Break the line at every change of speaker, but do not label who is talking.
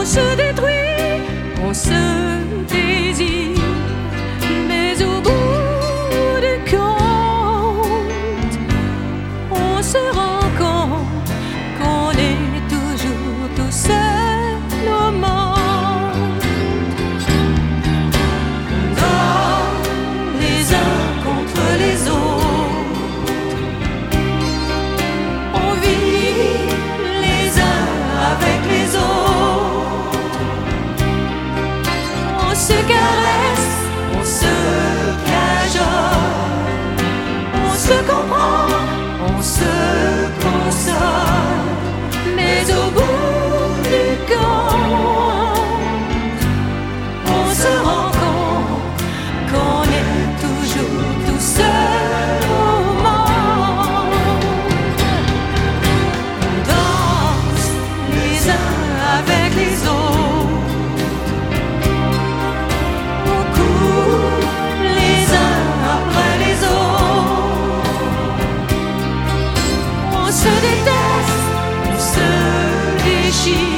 On se détruit, on se désire, mais au bout du compte, on se rend compte qu'on est toujours tout seul au monde. On dort les uns contre les autres, on vit les uns avec les autres, on se caresse, on se cajole, on se comprend, on se console, mais au bout du compte, on se rend compte qu'on est toujours tout seul au monde. On danse les uns avec les autres, on court les uns après les autres, on se déteste, on se déchire,